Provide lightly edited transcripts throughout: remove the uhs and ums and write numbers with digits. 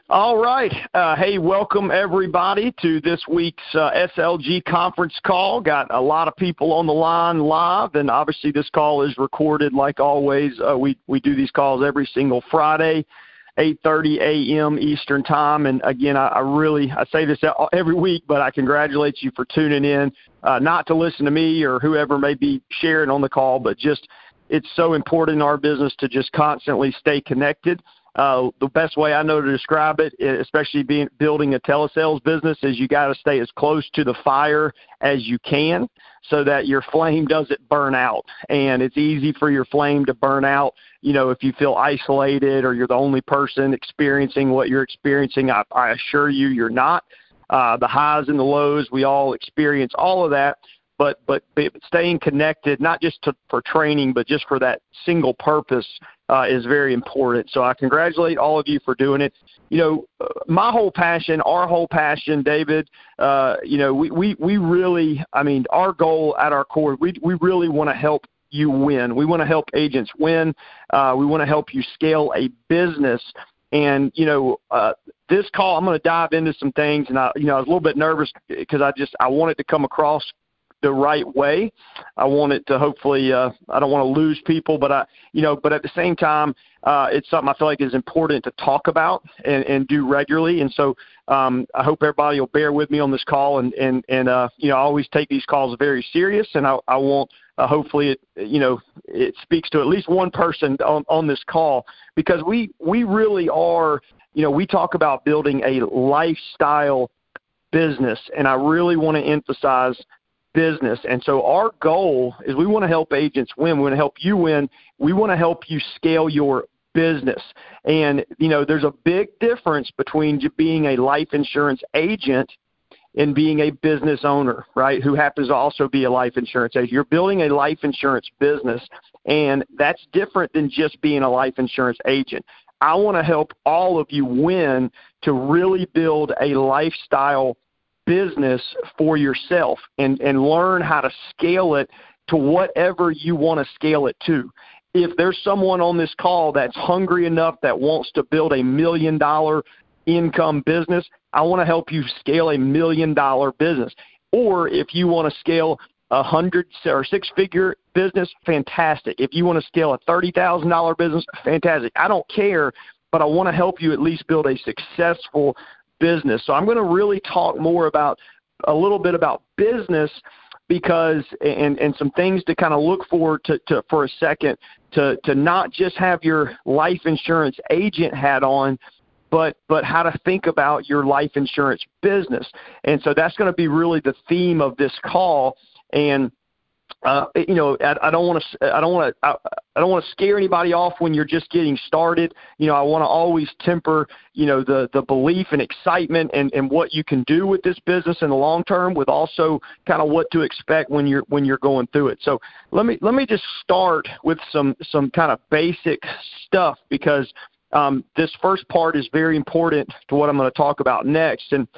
All right. Hey, welcome everybody to this week's SLG conference call. Got a lot of people on the line live, and obviously this call is recorded like always. We do these calls every single Friday, 8:30 a.m. Eastern time. And again, I say this every week, but I congratulate you for tuning in, not to listen to me or whoever may be sharing on the call, but just it's so important in our business to just constantly stay connected. The best way I know to describe it, especially building a telesales business, is you got to stay as close to the fire as you can so that your flame doesn't burn out. And it's easy for your flame to burn out, if you feel isolated or you're the only person experiencing what you're experiencing. I assure you, you're not. The highs and the lows, we all experience all of that. But staying connected, not just for training, but just for that single purpose is very important. So I congratulate all of you for doing it. My whole passion, our whole passion, David, we really, our goal at our core, we really want to help you win. We want to help agents win. We want to help you scale a business. And, this call, I'm going to dive into some things. And I was a little bit nervous because I want it to come across the right way. I want it to hopefully, I don't want to lose people, but at the same time, it's something I feel like is important to talk about and do regularly. And so, I hope everybody will bear with me on this call and I always take these calls very serious, and I want, hopefully it speaks to at least one person on this call, because we really are, we talk about building a lifestyle business, and I really want to emphasize business. And so our goal is we want to help agents win. We want to help you win. We want to help you scale your business. And, there's a big difference between being a life insurance agent and being a business owner, right, who happens to also be a life insurance agent. You're building a life insurance business, and that's different than just being a life insurance agent. I want to help all of you win to really build a lifestyle business for yourself and learn how to scale it to whatever you want to scale it to. If there's someone on this call that's hungry enough that wants to build $1 million income business, I want to help you scale $1 million business. Or if you want to scale a 100 or six-figure business, fantastic. If you want to scale a $30,000 business, fantastic. I don't care, but I want to help you at least build a successful business. So I'm going to really talk more about a little bit about business, because and some things to kind of look forward to for a second, to not just have your life insurance agent hat on, but how to think about your life insurance business. And so that's going to be really the theme of this call. And I don't want to scare anybody off when you're just getting started. I want to always temper, the belief and excitement and what you can do with this business in the long term, with also kind of what to expect when you're going through it. So let me just start with some kind of basic stuff, because this first part is very important to what I'm going to talk about next. And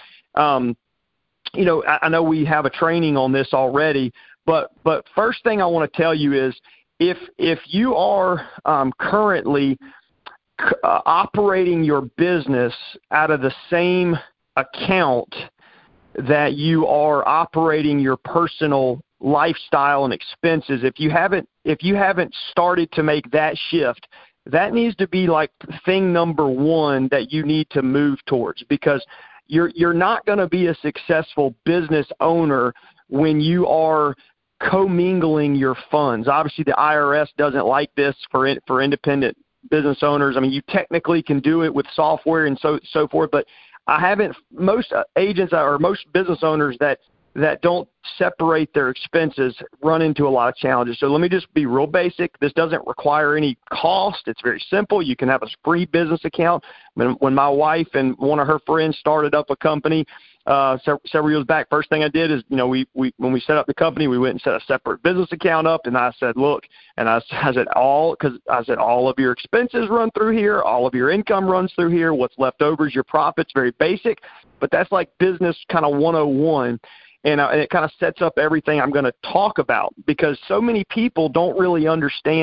I know we have a training on this already. But first thing I want to tell you is, if you are currently operating your business out of the same account that you are operating your personal lifestyle and expenses, if you haven't started to make that shift, that needs to be like thing number one that you need to move towards, because you're not going to be a successful business owner when you are commingling your funds. Obviously, the IRS doesn't like this for independent business owners. You technically can do it with software and so forth, but most agents or most business owners that don't separate their expenses run into a lot of challenges. So let me just be real basic. This doesn't require any cost. It's very simple. You can have a free business account. When my wife and one of her friends started up a company several years back, first thing I did is, when we set up the company, we went and set a separate business account up, and I said, look, and I said all of your expenses run through here, all of your income runs through here, what's left over is your profits. Very basic, but that's like business kind of 101. And it kind of sets up everything I'm going to talk about, because so many people don't really understand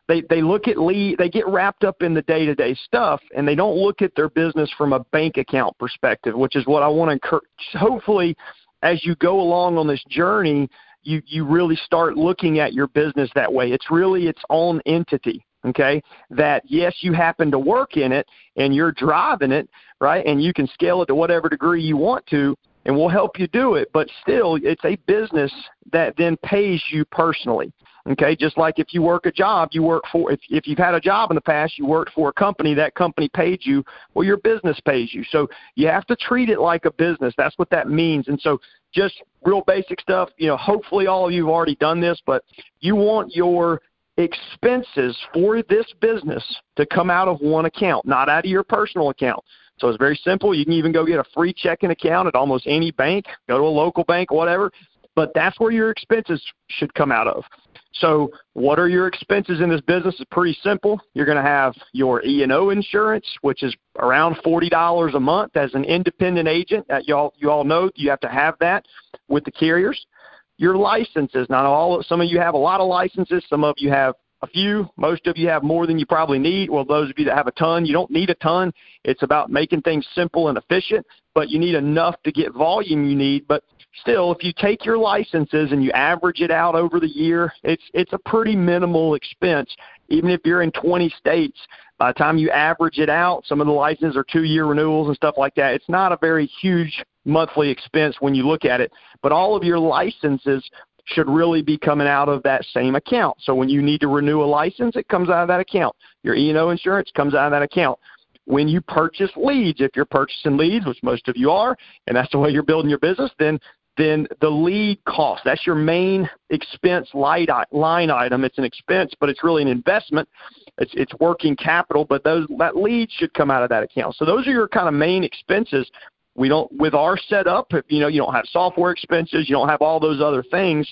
they look at lead, they get wrapped up in the day-to-day stuff, and they don't look at their business from a bank account perspective, which is what I want to encourage. Hopefully, as you go along on this journey, you really start looking at your business that way. It's really its own entity, okay? That, yes, you happen to work in it, and you're driving it, right? And you can scale it to whatever degree you want to, and we'll help you do it. But still, it's a business that then pays you personally, okay? Just like if you work a job, you work for, if you've had a job in the past, you worked for a company, that company paid you, well, your business pays you. So you have to treat it like a business. That's what that means. And so just real basic stuff, hopefully all of you have already done this, but you want your expenses for this business to come out of one account, not out of your personal account. So it's very simple. You can even go get a free checking account at almost any bank, go to a local bank, whatever, but that's where your expenses should come out of. So what are your expenses in this business? It's pretty simple. You're going to have your E&O insurance, which is around $40 a month as an independent agent. You all know you have to have that with the carriers. Your licenses. Now, some of you have a lot of licenses. Some of you have a few. Most of you have more than you probably need. Well, those of you that have a ton, you don't need a ton. It's about making things simple and efficient, but you need enough to get volume you need. But still, if you take your licenses and you average it out over the year, it's a pretty minimal expense. Even if you're in 20 states, by the time you average it out, some of the licenses are 2-year renewals and stuff like that. It's not a very huge monthly expense when you look at it, but all of your licenses should really be coming out of that same account. So when you need to renew a license, it comes out of that account. Your E&O insurance comes out of that account. When you purchase leads, if you're purchasing leads, which most of you are, and that's the way you're building your business, then the lead cost, that's your main expense line item. It's an expense, but it's really an investment. It's working capital, but that lead should come out of that account. So those are your kind of main expenses. We don't, with our setup, you don't have software expenses, you don't have all those other things.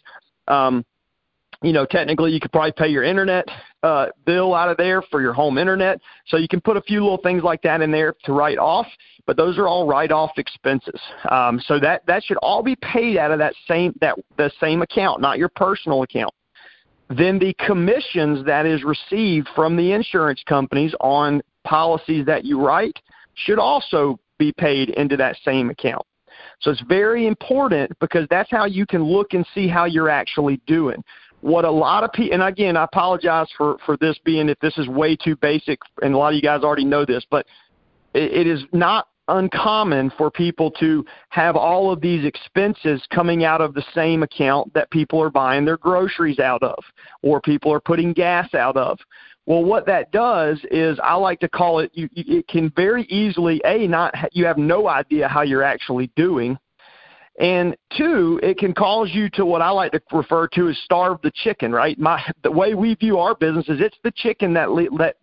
Technically you could probably pay your internet bill out of there for your home internet. So you can put a few little things like that in there to write off, but those are all write-off expenses. So that should all be paid out of the same account, not your personal account. Then the commissions that is received from the insurance companies on policies that you write should also be paid into that same account. So it's very important because that's how you can look and see how you're actually doing. What a lot of people, and again, I apologize for this being, if this is way too basic, and a lot of you guys already know this, but it is not uncommon for people to have all of these expenses coming out of the same account that people are buying their groceries out of, or people are putting gas out of. Well, what that does is, I like to call it, it can very easily, you have no idea how you're actually doing, and 2, it can cause you to, what I like to refer to as starve the chicken, right? The way we view our business is it's the chicken that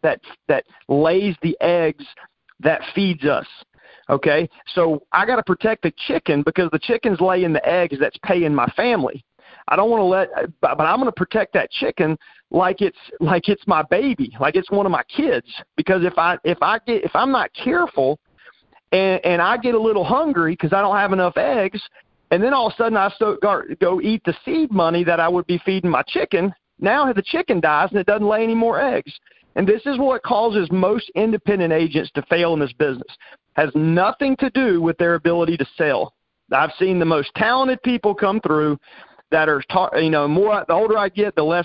lays the eggs that feeds us. Okay, so I got to protect the chicken because the chicken's laying the eggs that's paying my family. I don't want to but I'm going to protect that chicken like it's my baby, like it's one of my kids. Because if I'm not careful, and I get a little hungry because I don't have enough eggs, and then all of a sudden I go eat the seed money that I would be feeding my chicken. Now the chicken dies and it doesn't lay any more eggs. And this is what causes most independent agents to fail in this business. Has nothing to do with their ability to sell. I've seen the most talented people come through that are, more. The older I get, the less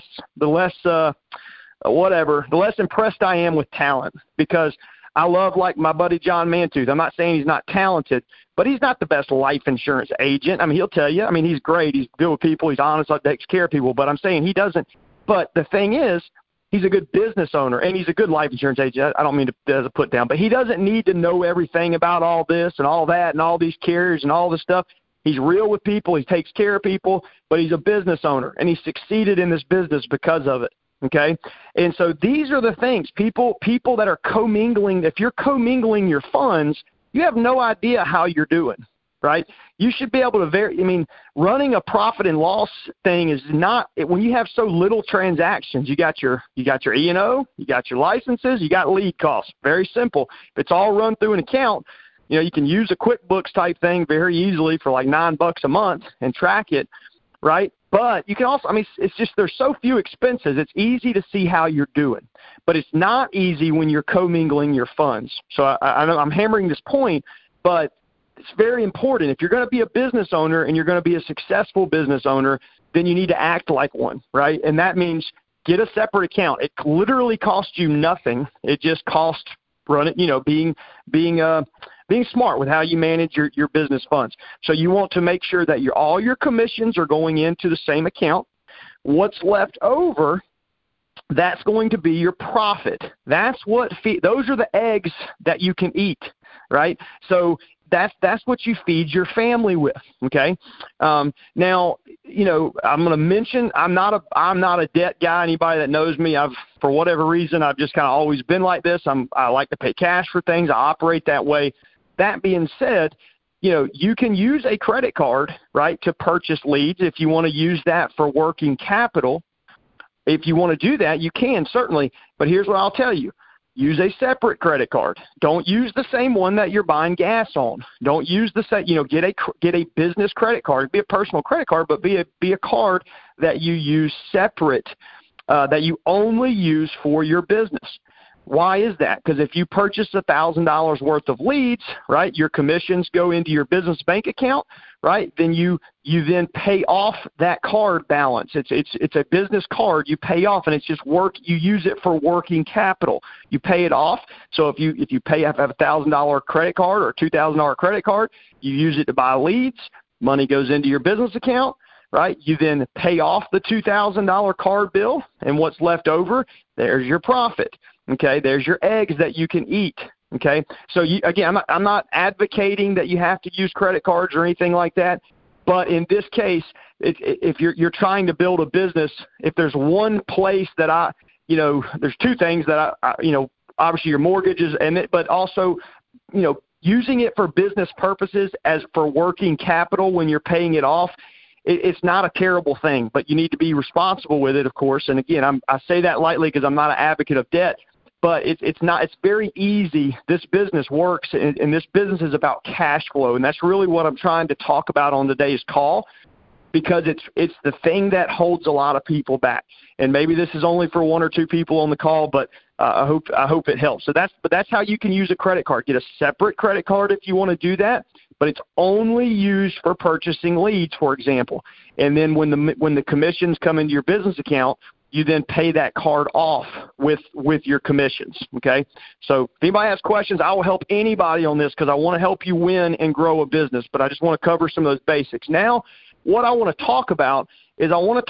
impressed I am with talent, because I love, like my buddy John Mantooth. I'm not saying he's not talented, but he's not the best life insurance agent. I mean, he'll tell you. I mean, he's great. He's good with people. He's honest. He takes care of people. But I'm saying he doesn't. But the thing is, he's a good business owner, and he's a good life insurance agent. I don't mean to put down, but he doesn't need to know everything about all this and all that and all these carriers and all this stuff. He's real with people. He takes care of people, but he's a business owner, and he succeeded in this business because of it. Okay? And so these are the things. People that are commingling, if you're commingling your funds, you have no idea how you're doing, right? You should be able to running a profit and loss thing is not, when you have so little transactions, you got your E&O, you got your licenses, you got lead costs. Very simple. If it's all run through an account, you can use a QuickBooks type thing very easily for like $9 a month and track it, right? But you can also, it's just there's so few expenses. It's easy to see how you're doing, but it's not easy when you're commingling your funds. So I know I'm hammering this point, but it's very important. If you're going to be a business owner and you're going to be a successful business owner, then you need to act like one, right? And that means get a separate account. It literally costs you nothing. It just costs being smart with how you manage your business funds. So you want to make sure that all your commissions are going into the same account. What's left over, that's going to be your profit. Those are the eggs that you can eat, right? So that's what you feed your family with. Okay. Now, I'm going to mention I'm not a debt guy. Anybody that knows me, for whatever reason, I've just kind of always been like this. I like to pay cash for things. I operate that way. That being said, you can use a credit card, right, to purchase leads. If you want to use that for working capital, if you want to do that, you can certainly. But here's what I'll tell you. Use a separate credit card. Don't use the same one that you're buying gas on. Don't use the same, get a business credit card. Be a personal credit card, but be a card that you use separate, that you only use for your business. Why is that? Because if you purchase $1,000 worth of leads, right, your commissions go into your business bank account, right? Then you then pay off that card balance. It's a business card you pay off, and it's just you use it for working capital. You pay it off. So if you have a $1,000 credit card or a $2,000 credit card, you use it to buy leads. Money goes into your business account. Right? You then pay off the $2,000 card bill, and what's left over, there's your profit. Okay, there's your eggs that you can eat. Okay, so again, I'm not advocating that you have to use credit cards or anything like that, but in this case, if you're trying to build a business, if there's one place that there's two things that obviously your mortgages but also, using it for business purposes as for working capital when you're paying it off. It's not a terrible thing, but you need to be responsible with it, of course. And again, I say that lightly because I'm not an advocate of debt, but it's very easy. This business works, and this business is about cash flow, and that's really what I'm trying to talk about on today's call, because it's the thing that holds a lot of people back. And maybe this is only for one or two people on the call, but I hope it helps. So that's how you can use a credit card. Get a separate credit card if you want to do that. But it's only used for purchasing leads, for example. And then when the commissions come into your business account, you then pay that card off with your commissions. Okay. So if anybody has questions, I will help anybody on this because I want to help you win and grow a business. But I just want to cover some of those basics. Now, what I want to talk about is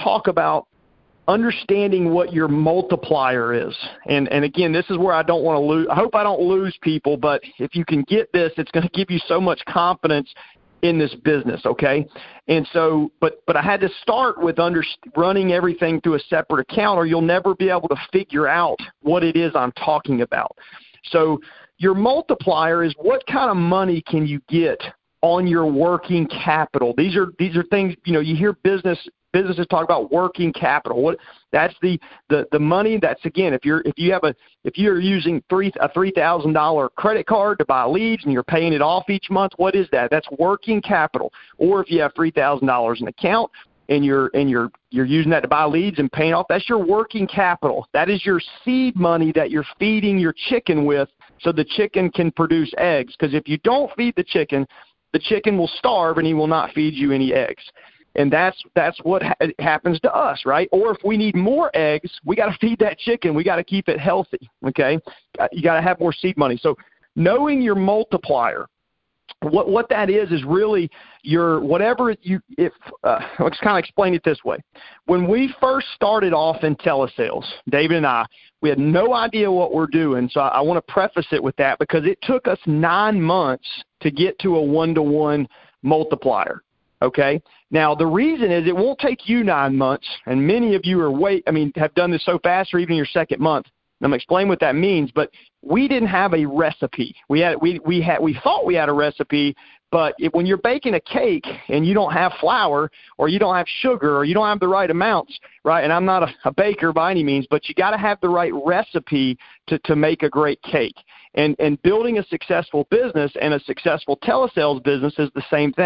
understanding what your multiplier is. And again, this is where I don't want to lose. I hope I don't lose people, but if you can get this, it's going to give you so much confidence in this business, okay? And so, but I had to start with running everything through a separate account, or you'll never be able to figure out what it is I'm talking about. So your multiplier is what kind of money can you get on your working capital. These are things, you hear businesses talk about working capital. That's the money. That's, again, if you're using a $3,000 credit card to buy leads and you're paying it off each month, what is that? That's working capital. Or if you have $3,000 in account and you're using that to buy leads and paying off, that's your working capital. That is your seed money that you're feeding your chicken with so the chicken can produce eggs. Because if you don't feed the chicken will starve and he will not feed you any eggs. And that's what happens to us, right? Or if we need more eggs, we got to feed that chicken. We got to keep it healthy, okay? You got to have more seed money. So knowing your multiplier, what that is really your let's kind of explain it this way. When we first started off in telesales, David and I, we had no idea what we're doing. So I want to preface it with that because it took us 9 months to get to a 1-to-1 multiplier. Okay. Now the reason is it won't take you 9 months, and many of you have done this so fast, or even your second month. I'm gonna explain what that means, but we didn't have a recipe. We thought we had a recipe, but when you're baking a cake and you don't have flour, or you don't have sugar, or you don't have the right amounts, right? And I'm not a baker by any means, but you got to have the right recipe to make a great cake. And building a successful business and a successful telesales business is the same thing.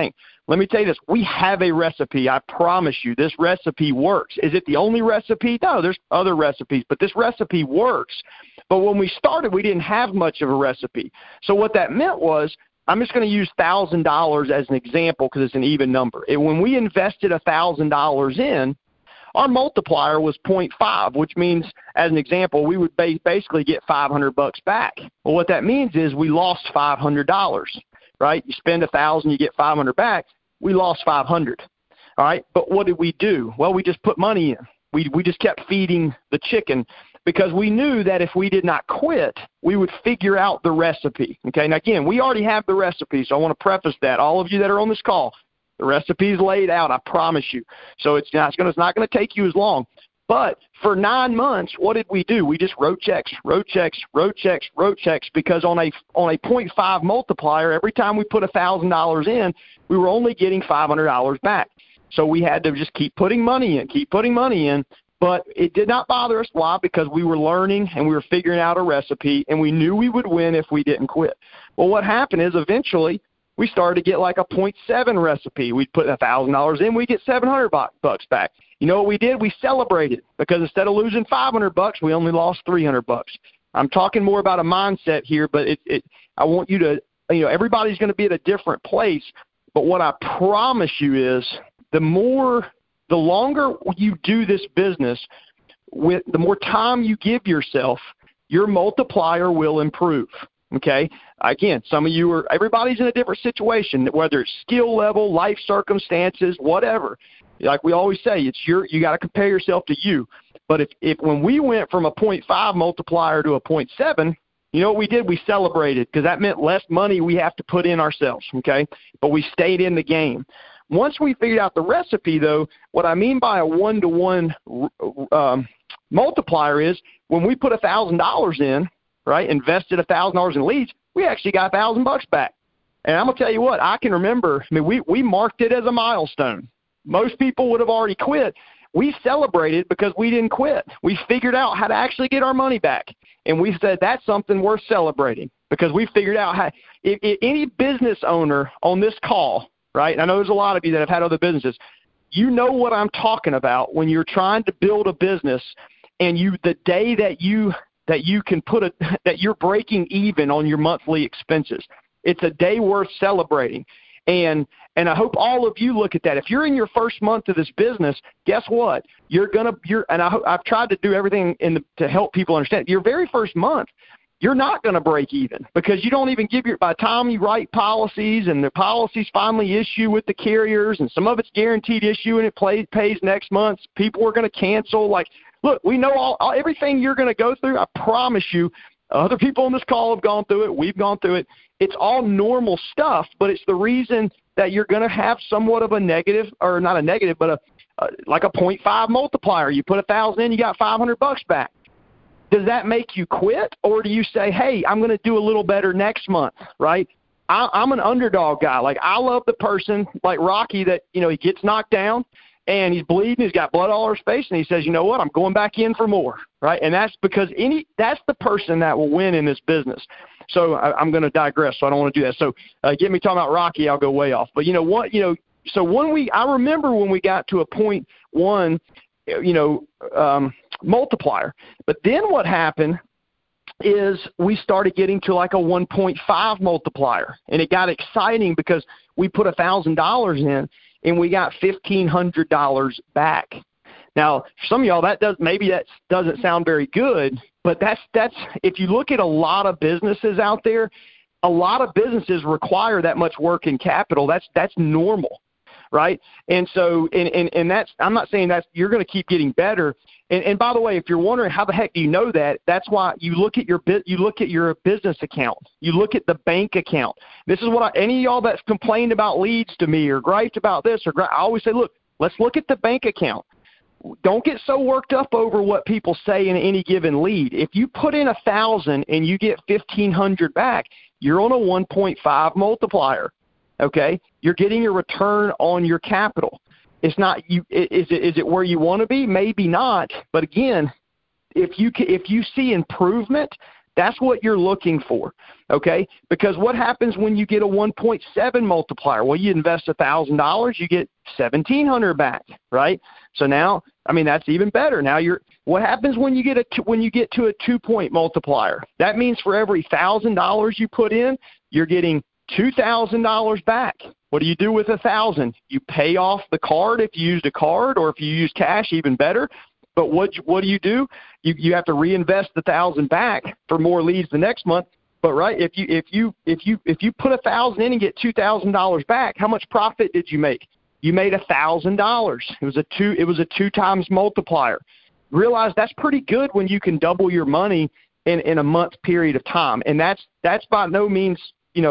let me tell you this. We have a recipe. I promise you, this recipe works. Is it the only recipe? No, there's other recipes, but this recipe works. But when we started, we didn't have much of a recipe. So what that meant was, I'm just going to use $1,000 as an example because it's an even number. And when we invested $1,000 in, our multiplier was 0.5, which means, as an example, we would basically get $500 back. Well, what that means is we lost $500, right? You spend $1,000, you get $500 back. We lost $500, all right? But what did we do? Well, we just put money in. We just kept feeding the chicken because we knew that if we did not quit, we would figure out the recipe, okay? Now, again, we already have the recipe, so I want to preface that. All of you that are on this call, the recipe is laid out, I promise you. So it's not going to take you as long. But for 9 months, what did we do? We just wrote checks, because on a 0.5 multiplier, every time we put $1,000 in, we were only getting $500 back. So we had to just keep putting money in. But it did not bother us. Why? Because we were learning and we were figuring out a recipe, and we knew we would win if we didn't quit. Well, what happened is eventually we started to get like a 0.7 recipe. We'd put $1,000 in, we get $700 back. You know what we did? We celebrated because instead of losing $500, we only lost $300. I'm talking more about a mindset here, but I want you to, everybody's going to be at a different place. But what I promise you is the longer you do this business, the more time you give yourself, your multiplier will improve. Okay. Again, everybody's in a different situation, whether it's skill level, life circumstances, whatever. Like we always say, you got to compare yourself to you. But if when we went from a 0.5 multiplier to a 0.7, you know what we did? We celebrated because that meant less money we have to put in ourselves. Okay. But we stayed in the game. Once we figured out the recipe, though, what I mean by a 1-to-1 multiplier is when we put $1,000 in, right, invested $1,000 in leads, we actually got $1,000 back. And I'm going to tell you what, I can remember, we marked it as a milestone. Most people would have already quit. We celebrated because we didn't quit. We figured out how to actually get our money back. And we said that's something worth celebrating because we figured out how – if any business owner on this call, right, and I know there's a lot of you that have had other businesses, you know what I'm talking about when you're trying to build a business and the day that you can that you're breaking even on your monthly expenses. It's a day worth celebrating. And I hope all of you look at that. If you're in your first month of this business, guess what? I've tried to do everything to help people understand. Your very first month, you're not going to break even because you don't even by the time you write policies and the policies finally issue with the carriers and some of it's guaranteed issue and it pays next month, people are going to cancel. Like, look, we know everything you're going to go through. I promise you, other people on this call have gone through it. We've gone through it. It's all normal stuff, but it's the reason that you're going to have somewhat of a negative, or not a negative, but like a 0.5 multiplier. You put 1,000 in, you got $500 back. Does that make you quit, or do you say, hey, I'm going to do a little better next month, right? I'm an underdog guy. Like, I love the person like Rocky that, he gets knocked down and he's bleeding, he's got blood all over his face, and he says, you know what, I'm going back in for more, right? And that's because that's the person that will win in this business. So I'm going to digress, so I don't want to do that. So get me talking about Rocky, I'll go way off. But I remember when we got to a 0.1, multiplier. But then what happened is we started getting to like a 1.5 multiplier, and it got exciting because we put $1,000 in and we got $1,500 back. Now, for some of y'all, that doesn't sound very good, but that's if you look at a lot of businesses out there, a lot of businesses require that much work in capital. That's normal, right? And so, and that's, I'm not saying that you're going to keep getting better. And by the way, if you're wondering how the heck do you know that, that's why you look at your business account. You look at the bank account. This is what any of y'all that's complained about leads to me or griped about this I always say, look, let's look at the bank account. Don't get so worked up over what people say in any given lead. If you put in 1,000 and you get 1,500 back, you're on a 1.5 multiplier. Okay, you're getting a return on your capital. It's not you. Is it where you want to be? Maybe not. But again, if you see improvement, That's what you're looking for, okay? Because what happens when you get a 1.7 multiplier? Well, you invest $1,000, you get $1,700 back, right? So now, I mean, that's even better. Now what happens when you get to a 2-point multiplier? That means for every $1,000 you put in, you're getting $2,000 back. What do you do with $1,000? You pay off the card if you used a card, or if you use cash, even better. But what do? You have to reinvest the $1,000 back for more leads the next month. But right, if you put $1,000 in and get $2,000 back, how much profit did you make? You made $1,000. It was a 2 times multiplier. Realize that's pretty good when you can double your money in a month period of time. And that's by no means,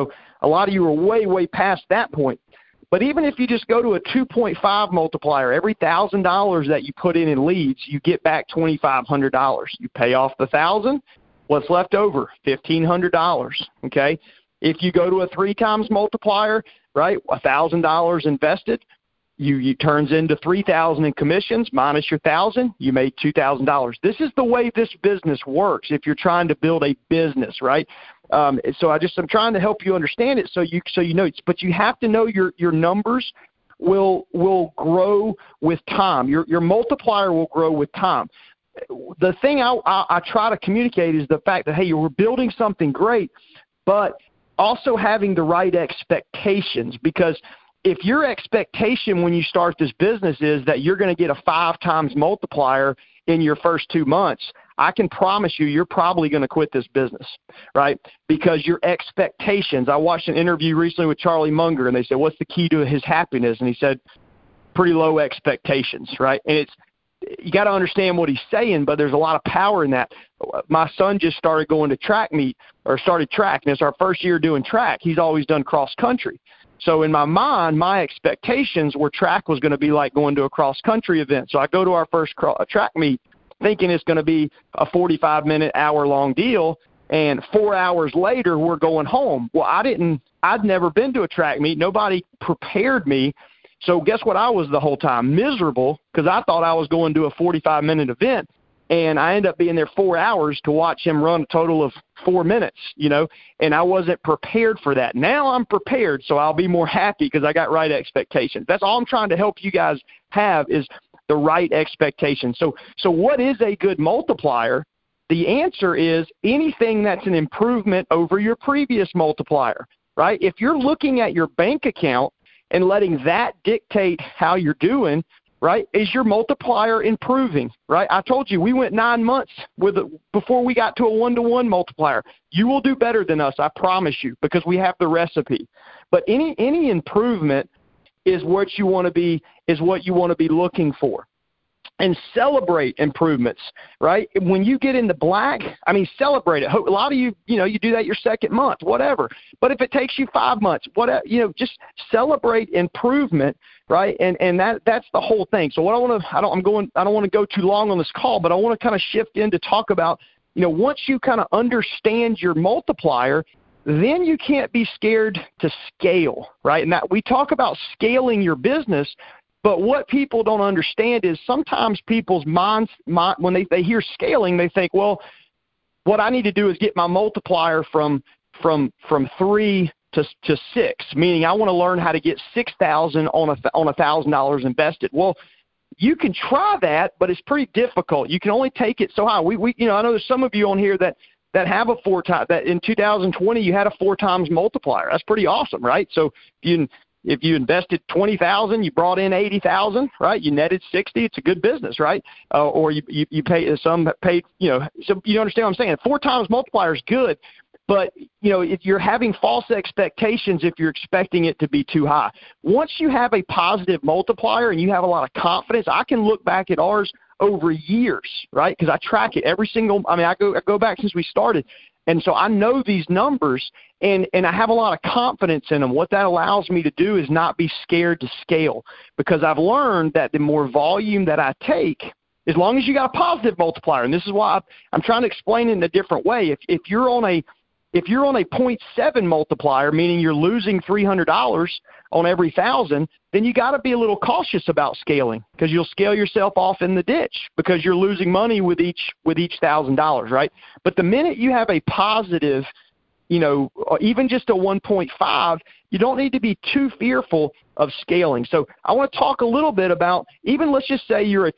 a lot of you are way past that point. But even if you just go to a 2.5 multiplier, every $1,000 that you put in leads, you get back $2,500. You pay off the $1,000, what's left over? $1,500. Okay. If you go to a 3 times multiplier, right, $1,000 invested, you turns into $3,000 in commissions minus your $1,000, you made $2,000. This is the way this business works if you're trying to build a business, right? So I'm trying to help you understand it so you know. But you have to know your numbers will grow with time. Your multiplier will grow with time. The thing I try to communicate is the fact that, hey, we're building something great, but also having the right expectations, because if your expectation when you start this business is that you're going to get a 5 times multiplier in your first 2 months, I can promise you're probably going to quit this business, right? Because your expectations. I watched an interview recently with Charlie Munger, and they said, what's the key to his happiness? And he said, pretty low expectations, right? And you got to understand what he's saying, but there's a lot of power in that. My son just started going to track meet, or started track, and it's our first year doing track. He's always done cross country. So in my mind, my expectations were track was going to be like going to a cross-country event. So I go to our first track meet thinking it's going to be a 45-minute, hour-long deal, and 4 hours later, we're going home. Well, I'd never been to a track meet. Nobody prepared me. So guess what I was the whole time? Miserable, because I thought I was going to a 45-minute event. And I ended up being there 4 hours to watch him run a total of 4 minutes, and I wasn't prepared for that. Now I'm prepared, so I'll be more happy because I got right expectations. That's all I'm trying to help you guys have is the right expectations. So what is a good multiplier? The answer is anything that's an improvement over your previous multiplier, right? If you're looking at your bank account and letting that dictate how you're doing, right, is your multiplier improving, right? I told you we went 9 months before we got to a 1-to-1 multiplier. You will do better than us, I promise you, because we have the recipe. But any improvement is what you want to be looking for. And celebrate improvements, right? When you get in the black, celebrate it. A lot of you, you do that your second month, whatever. But if it takes you 5 months, whatever, just celebrate improvement, right? And that's the whole thing. So what I don't want to go too long on this call, but I want to kind of shift in to talk about, once you kind of understand your multiplier, then you can't be scared to scale, right? And that we talk about scaling your business. But what people don't understand is sometimes people's minds, when they hear scaling, they think, well, what I need to do is get my multiplier from 3 to 6, meaning I want to learn how to get 6,000 on $1,000 invested. Well, you can try that, but it's pretty difficult. You can only take it so high. I know there's some of you on here that have a 4 times, that in 2020 you had a 4 times multiplier. That's pretty awesome, right? So if you invested $20,000, you brought in $80,000, right? You netted $60,000. It's a good business, right? Or you pay some paid, So you understand what I'm saying? 4 times multiplier is good, but if you're having false expectations, if you're expecting it to be too high. Once you have a positive multiplier and you have a lot of confidence, I can look back at ours over years, right? Because I track it every single. I go back since we started. And so I know these numbers, and I have a lot of confidence in them. What that allows me to do is not be scared to scale, because I've learned that the more volume that I take, as long as you got a positive multiplier, and this is why I'm trying to explain it in a different way. If you're on a If you're on a 0.7 multiplier, meaning you're losing $300 on every 1,000, then you got to be a little cautious about scaling, because you'll scale yourself off in the ditch because you're losing money with each $1,000, right? But the minute you have a positive, even just a 1.5, you don't need to be too fearful of scaling. So I want to talk a little bit about, even let's just say you're a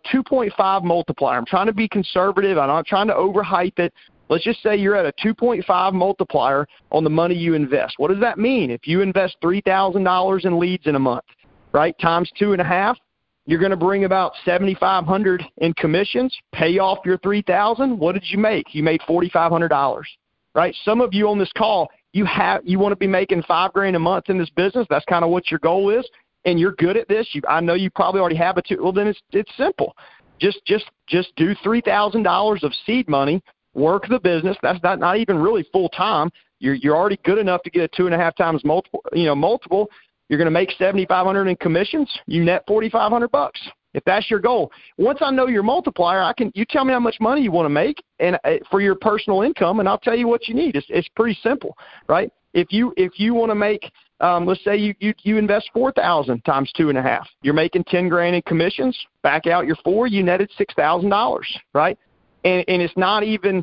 2.5 multiplier. I'm trying to be conservative. I'm not trying to overhype it. Let's just say you're at a 2.5 multiplier on the money you invest. What does that mean? If you invest $3,000 in leads in a month, right, times 2.5, you're going to bring about $7,500 in commissions, pay off your $3,000. What did you make? You made $4,500, right? Some of you on this call, you want to be making $5,000 a month in this business. That's kind of what your goal is, and you're good at this. I know you probably already have it too. Well, then it's simple. Just do $3,000 of seed money. Work the business. That's not even really full time. You're already good enough to get a 2.5 times multiple. You're going to make $7,500 in commissions. You net $4,500 if that's your goal. Once I know your multiplier, you tell me how much money you want to make and for your personal income, and I'll tell you what you need. It's pretty simple, right? If you want to make, let's say you invest $4,000 times 2.5, you're making $10,000 in commissions. Back out your $4,000, you netted $6,000, right? And it's not even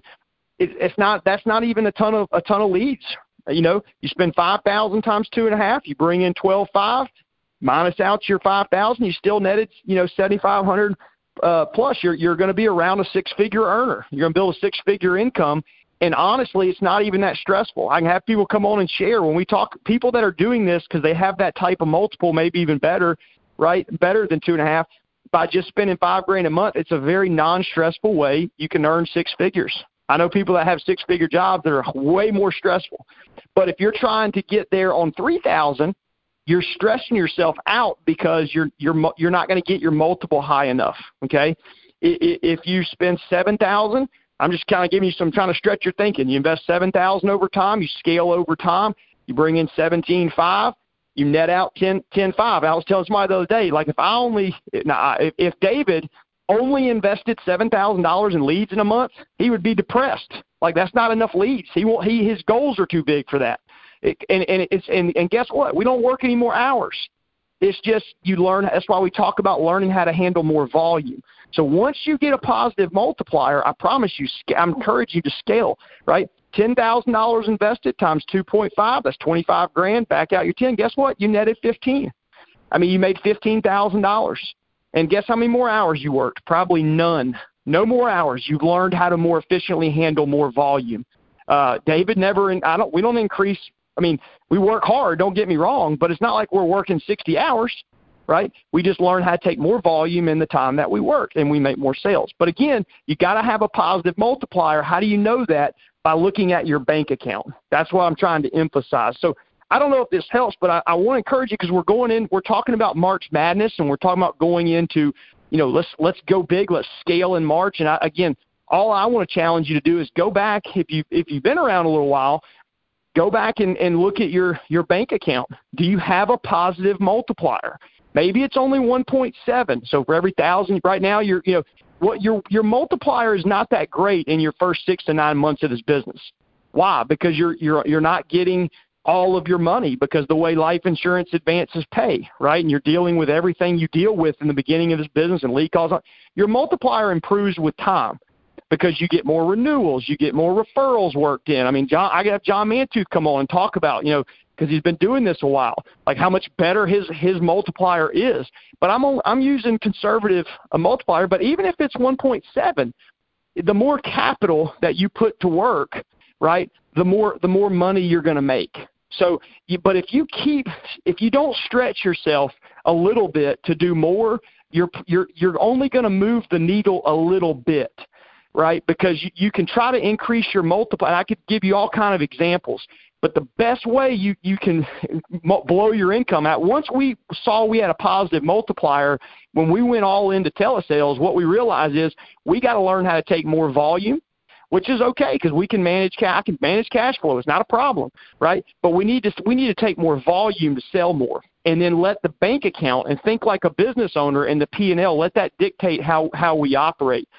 that's not even a ton of leads. You spend $5,000 times 2.5, you bring in $12,500, minus out your $5,000, you still netted $7,500 plus. You're going to be around a six-figure earner. You're going to build a six-figure income. And honestly, it's not even that stressful. I can have people come on and share when we talk. People that are doing this because they have that type of multiple, maybe even better, right? Better than 2.5. By just spending $5,000 a month, it's a very non-stressful way you can earn six figures. I know people that have six-figure jobs that are way more stressful. But if you're trying to get there on $3,000, you're stressing yourself out because you're not going to get your multiple high enough. Okay, if you spend $7,000, I'm just kind of giving you some trying to stretch your thinking. You invest $7,000 over time, you scale over time, you bring in $17,500. You net out $10,500. I was telling somebody the other day, like if David only invested $7,000 in leads in a month, he would be depressed. Like that's not enough leads. His goals are too big for that. And guess what? We don't work any more hours. It's just you learn. That's why we talk about learning how to handle more volume. So once you get a positive multiplier, I promise you, I encourage you to scale, right? $10,000 invested times 2.5, that's $25,000. Back out your 10. Guess what? You netted 15. You made $15,000. And guess how many more hours you worked? Probably none. No more hours. You've learned how to more efficiently handle more volume. David we don't increase. We work hard, don't get me wrong, but it's not like we're working 60 hours, right? We just learn how to take more volume in the time that we work, and we make more sales. But again, you got to have a positive multiplier. How do you know that? By looking at your bank account. That's what I'm trying to emphasize. So I don't know if this helps, but I want to encourage you because we're talking about March Madness, and we're talking about going into, let's go big, let's scale in March. And again, all I want to challenge you to do is go back, if you've been around a little while, go back and look at your bank account. Do you have a positive multiplier? Maybe it's only 1.7. So for every 1,000 right now, your multiplier is not that great in your first 6 to 9 months of this business. Why? Because you're not getting all of your money because the way life insurance advances pay, right? And you're dealing with everything you deal with in the beginning of this business and lead calls. Your multiplier improves with time because you get more renewals, you get more referrals worked in. I got John Mantooth come on and talk about, because he's been doing this a while, like how much better his multiplier is. But I'm using conservative multiplier. But even if it's 1.7, the more capital that you put to work, right, the more money you're going to make. So, but if you don't stretch yourself a little bit to do more, you're only going to move the needle a little bit, right? Because you can try to increase your multiplier. And I could give you all kind of examples. But the best way you can blow your income out, once we saw we had a positive multiplier, when we went all into telesales, what we realized is we got to learn how to take more volume, which is okay because I can manage cash flow. It's not a problem, right? But we need to take more volume to sell more, and then let the bank account and think like a business owner and the P&L, let that dictate how we operate.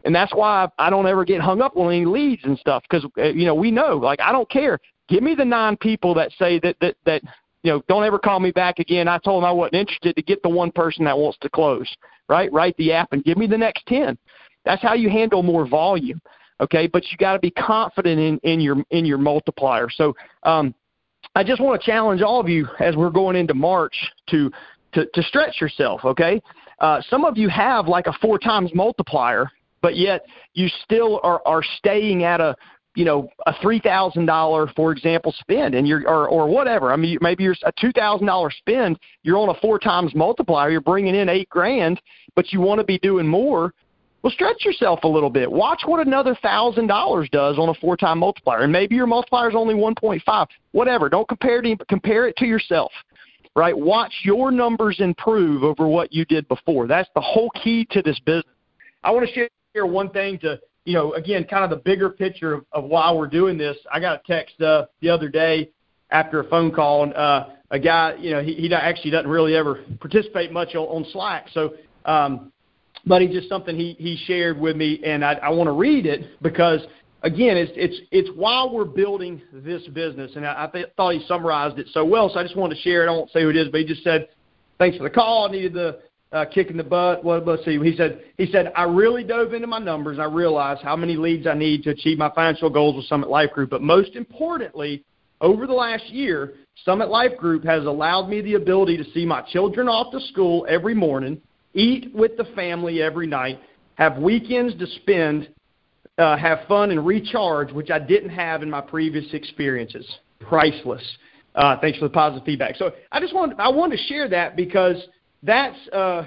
And that's why I don't ever get hung up on any leads and stuff because, we know, like, I don't care. Give me the 9 people that say that don't ever call me back again. I told them I wasn't interested to get the one person that wants to close, right? Write the app and give me the next 10. That's how you handle more volume, okay? But you got to be confident in your multiplier. So I just want to challenge all of you as we're going into March to stretch yourself, okay? Some of you have like a 4 times multiplier, but yet you still are staying at a $3,000, for example, spend, and or whatever. I mean, maybe you're a $2,000 spend. You're on a 4 times multiplier. You're bringing in $8,000, but you want to be doing more. Well, stretch yourself a little bit. Watch what another $1,000 does on a 4-time multiplier, and maybe your multiplier is only 1.5. Whatever. Don't compare it to yourself. Right? Watch your numbers improve over what you did before. That's the whole key to this business. I want to share one thing to, again, kind of the bigger picture of why we're doing this. I got a text the other day after a phone call, and a guy, he actually doesn't really ever participate much on Slack. So, but he just something he shared with me, and I want to read it because, again, it's while we're building this business, and I thought he summarized it so well, so I just wanted to share it. I won't say who it is, but he just said, thanks for the call. I needed the kick in the butt. Let's see. He said, I really dove into my numbers. I realized how many leads I need to achieve my financial goals with Summit Life Group. But most importantly, over the last year, Summit Life Group has allowed me the ability to see my children off to school every morning, eat with the family every night, have weekends to spend, have fun and recharge, which I didn't have in my previous experiences. Priceless. Thanks for the positive feedback. So I wanted to share that because that's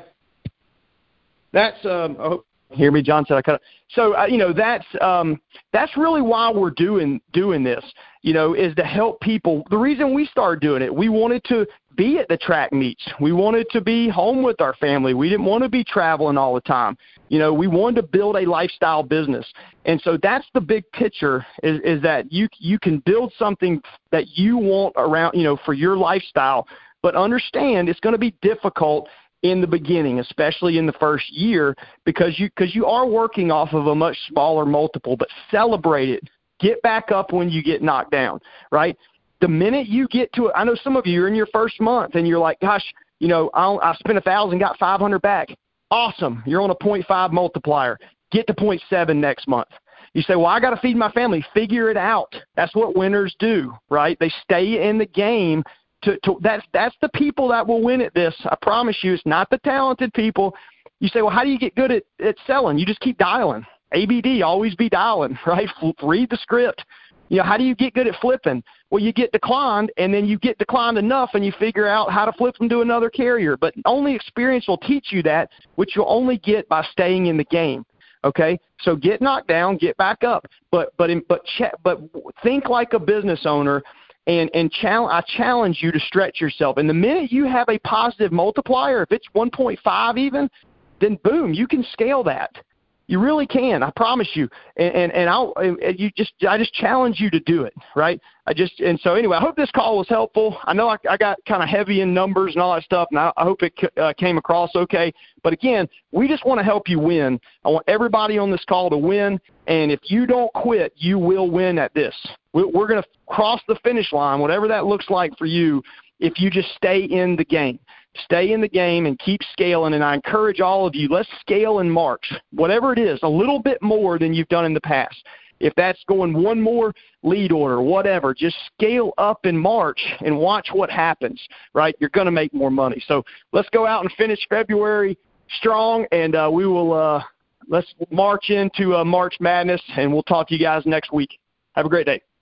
hear me, John said I cut it. So that's really why we're doing this. Is to help people. The reason we started doing it, we wanted to be at the track meets. We wanted to be home with our family. We didn't want to be traveling all the time. We wanted to build a lifestyle business. And so that's the big picture is that you can build something that you want around, for your lifestyle, but understand it's going to be difficult in the beginning, especially in the first year, because you are working off of a much smaller multiple, but celebrate it. Get back up when you get knocked down, right? The minute you get to it, I know some of you are in your first month and you're like, gosh, I spent 1,000, got 500 back. Awesome. You're on a 0.5 multiplier. Get to 0.7 next month. You say, well, I got to feed my family. Figure it out. That's what winners do, right? They stay in the game. That's the people that will win at this. I promise you, it's not the talented people. You say, well, how do you get good at selling? You just keep dialing. ABD, always be dialing, right? Read the script. How do you get good at flipping? Well, you get declined, and then you get declined enough, and you figure out how to flip them to another carrier. But only experience will teach you that, which you'll only get by staying in the game. Okay, so get knocked down, get back up, but think like a business owner, and I challenge you to stretch yourself. And the minute you have a positive multiplier, if it's 1.5 even, then boom, you can scale that. You really can. I promise you. I just challenge you to do it, right? So anyway, I hope this call was helpful. I know I got kind of heavy in numbers and all that stuff, and I hope it came across okay. But again, we just want to help you win. I want everybody on this call to win, and if you don't quit, you will win at this. We're going to cross the finish line, whatever that looks like for you, if you just stay in the game. Stay in the game and keep scaling, and I encourage all of you, let's scale in March, whatever it is, a little bit more than you've done in the past. If that's going one more lead order, whatever, just scale up in March and watch what happens, right? You're going to make more money. So let's go out and finish February strong, and we will let's march into March Madness, and we'll talk to you guys next week. Have a great day.